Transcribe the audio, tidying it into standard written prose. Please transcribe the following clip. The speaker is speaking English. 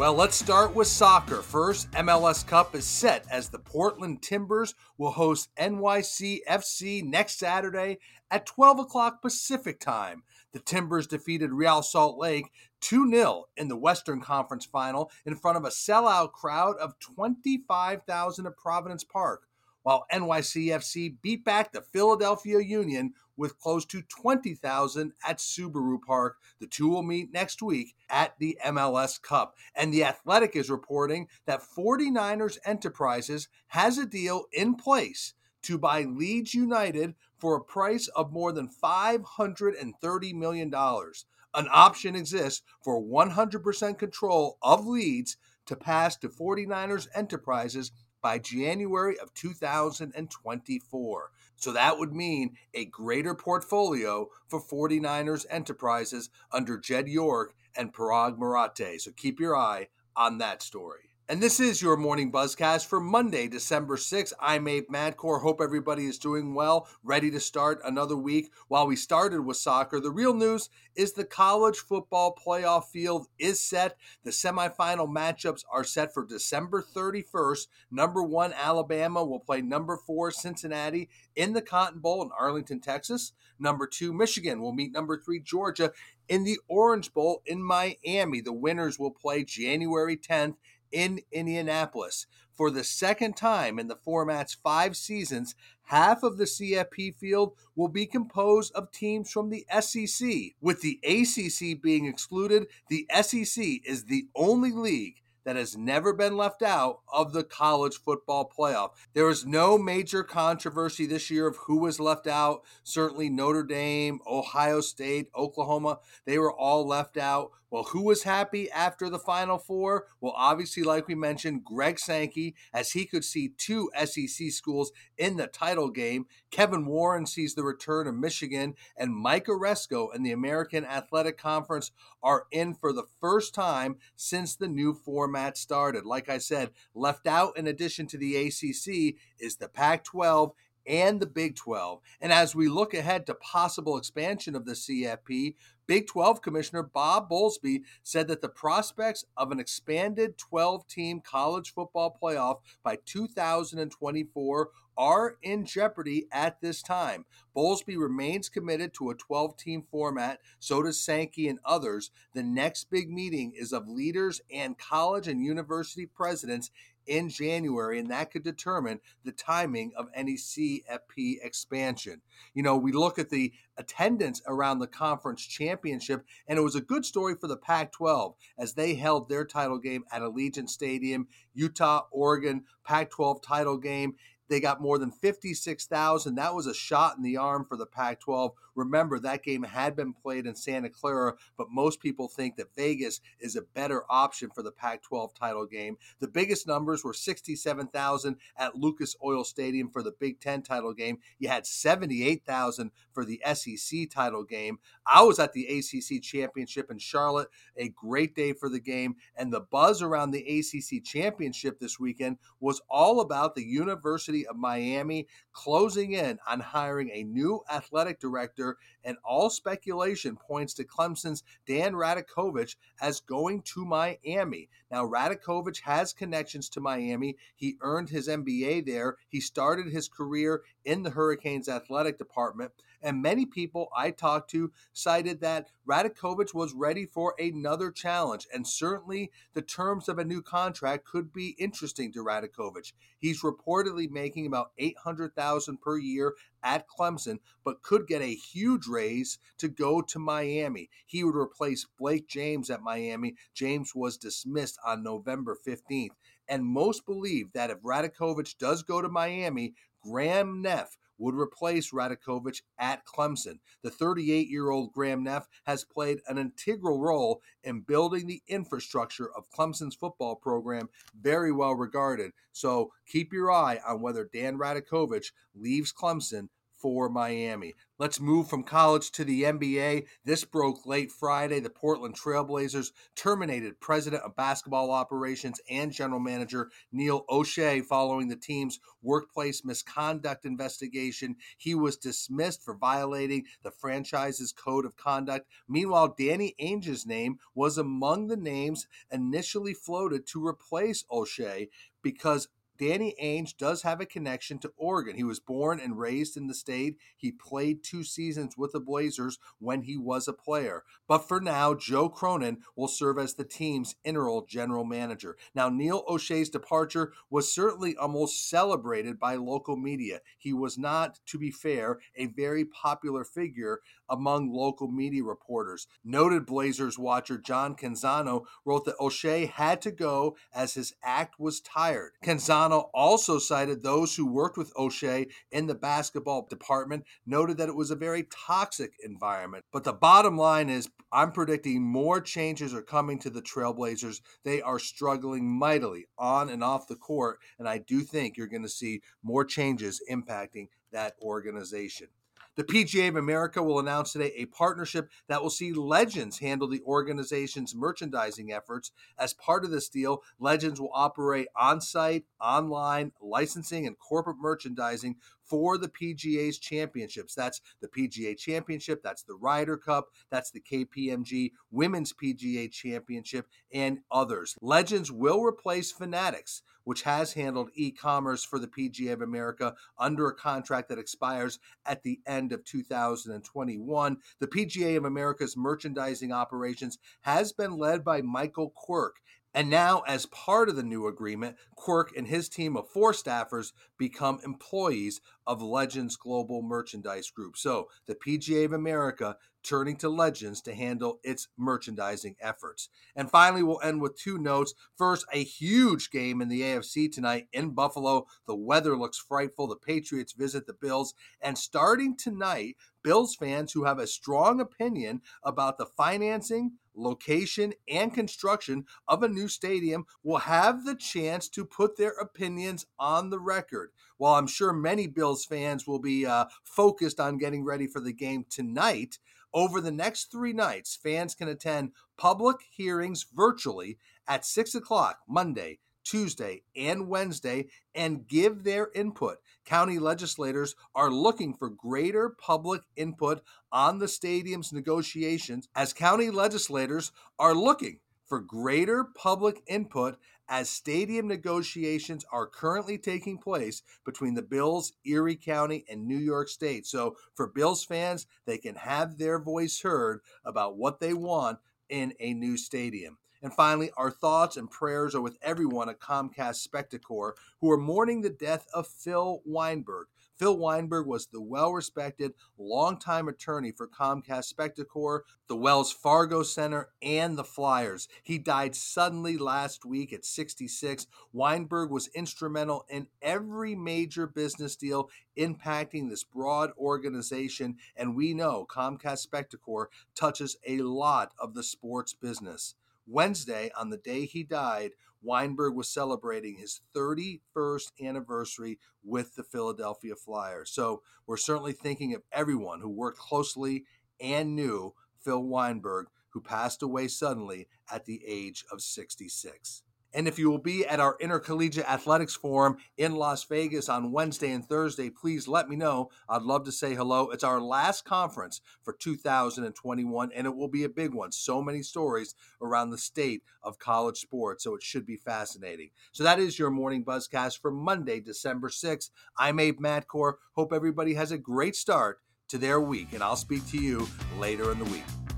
Well, let's start with soccer. First, MLS Cup is set as the Portland Timbers will host NYCFC next Saturday at 12 o'clock Pacific time. The Timbers defeated Real Salt Lake 2-0 in the Western Conference Final in front of a sellout crowd of 25,000 at Providence Park, while NYCFC beat back the Philadelphia Union with close to 20,000 at Subaru Park. The two will meet next week at the MLS Cup. And The Athletic is reporting that 49ers Enterprises has a deal in place to buy Leeds United for a price of more than $530 million. An option exists for 100% control of Leeds to pass to 49ers Enterprises by January of 2024. So that would mean a greater portfolio for 49ers Enterprises under Jed York and Parag Marathe. So keep your eye on that story. And this is your Morning Buzzcast for Monday, December 6th. I'm Abe Madcore. Hope everybody is doing well, ready to start another week. While we started with soccer, the real news is the college football playoff field is set. The semifinal matchups are set for December 31st. Number 1 Alabama will play number 4 Cincinnati in the Cotton Bowl in Arlington, Texas. Number 2 Michigan will meet number 3 Georgia in the Orange Bowl in Miami. The winners will play January 10th in Indianapolis. For the second time in the format's 5 seasons, half of the CFP field will be composed of teams from the SEC. With the ACC being excluded, the SEC is the only league that has never been left out of the college football playoff. There is no major controversy this year of who was left out. Certainly Notre Dame, Ohio State, Oklahoma, they were all left out. Well, who was happy after the Final Four? Well, obviously, like we mentioned, Greg Sankey, as he could see 2 SEC schools in the title game. Kevin Warren sees the return of Michigan, and Mike Oresco and the American Athletic Conference are in for the first time since the new format started. Like I said, left out in addition to the ACC is the Pac-12 and the Big 12. And as we look ahead to possible expansion of the CFP, Big 12 Commissioner Bob Bowlesby said that the prospects of an expanded 12-team college football playoff by 2024 are in jeopardy at this time. Bowlesby remains committed to a 12-team format, so does Sankey and others. The next big meeting is of leaders and college and university presidents in January, and that could determine the timing of any CFP expansion. You know, we look at the attendance around the conference championship, and it was a good story for the Pac-12 as they held their title game at Allegiant Stadium. Utah, Oregon, Pac-12 title game. They got more than 56,000. That was a shot in the arm for the Pac-12. Remember, that game had been played in Santa Clara, but most people think that Vegas is a better option for the Pac-12 title game. The biggest numbers were 67,000 at Lucas Oil Stadium for the Big Ten title game. You had 78,000 for the SEC title game. I was at the ACC championship in Charlotte, a great day for the game, and the buzz around the ACC championship this weekend was all about the University of Miami closing in on hiring a new athletic director, and all speculation points to Clemson's Dan Radakovich as going to Miami. Now, Radakovich has connections to Miami. He earned his MBA there. He started his career in the Hurricanes athletic department, and many people I talked to cited that Radakovich was ready for another challenge, and certainly the terms of a new contract could be interesting to Radakovich. He's reportedly making about $800,000 per year at Clemson, but could get a huge raise to go to Miami. He would replace Blake James at Miami. James was dismissed on November 15th. And most believe that if Radakovich does go to Miami, Graham Neff would replace Radakovich at Clemson. The 38-year-old Graham Neff has played an integral role in building the infrastructure of Clemson's football program, very well regarded. So keep your eye on whether Dan Radakovich leaves Clemson for Miami. Let's move from college to the NBA. This broke late Friday. The Portland Trailblazers terminated president of basketball operations and general manager Neil O'Shea following the team's workplace misconduct investigation. He was dismissed for violating the franchise's code of conduct. Meanwhile, Danny Ainge's name was among the names initially floated to replace O'Shea because Danny Ainge does have a connection to Oregon. He was born and raised in the state. He played 2 seasons with the Blazers when he was a player. But for now, Joe Cronin will serve as the team's interim general manager. Now, Neil O'Shea's departure was certainly almost celebrated by local media. He was not, to be fair, a very popular figure among local media reporters. Noted Blazers watcher John Canzano wrote that O'Shea had to go as his act was tired. Canzano also cited those who worked with O'Shea in the basketball department, noted that it was a very toxic environment. But the bottom line is, I'm predicting more changes are coming to the Trailblazers. They are struggling mightily on and off the court, and I do think you're going to see more changes impacting that organization. The PGA of America will announce today a partnership that will see Legends handle the organization's merchandising efforts. As part of this deal, Legends will operate on-site, online, licensing, and corporate merchandising for the PGA's championships. That's the PGA Championship, that's the Ryder Cup, that's the KPMG Women's PGA Championship, and others. Legends will replace Fanatics, which has handled e-commerce for the PGA of America under a contract that expires at the end of 2021. The PGA of America's merchandising operations has been led by Michael Quirk. And now, as part of the new agreement, Quirk and his team of 4 staffers become employees of Legends Global Merchandise Group. So the PGA of America turning to Legends to handle its merchandising efforts. And finally, we'll end with 2 notes. First, a huge game in the AFC tonight in Buffalo. The weather looks frightful. The Patriots visit the Bills. And starting tonight, Bills fans who have a strong opinion about the financing, location, and construction of a new stadium will have the chance to put their opinions on the record. While I'm sure many Bills fans will be focused on getting ready for the game tonight, over the next 3 nights, fans can attend public hearings virtually at 6 o'clock Monday, Tuesday, and Wednesday and give their input. County legislators are looking for greater public input on the stadium's negotiations as county legislators are looking for greater public input as stadium negotiations are currently taking place between the Bills, Erie County, and New York State. So for Bills fans, they can have their voice heard about what they want in a new stadium. And finally, our thoughts and prayers are with everyone at Comcast Spectacor who are mourning the death of Phil Weinberg. Phil Weinberg was the well-respected, longtime attorney for Comcast Spectacor, the Wells Fargo Center, and the Flyers. He died suddenly last week at 66. Weinberg was instrumental in every major business deal impacting this broad organization, and we know Comcast Spectacor touches a lot of the sports business. Wednesday, on the day he died, Weinberg was celebrating his 31st anniversary with the Philadelphia Flyers. So we're certainly thinking of everyone who worked closely and knew Phil Weinberg, who passed away suddenly at the age of 66. And if you will be at our Intercollegiate Athletics Forum in Las Vegas on Wednesday and Thursday, please let me know. I'd love to say hello. It's our last conference for 2021, and it will be a big one. So many stories around the state of college sports, so it should be fascinating. So that is your Morning Buzzcast for Monday, December 6th. I'm Abe Matcore. Hope everybody has a great start to their week, and I'll speak to you later in the week.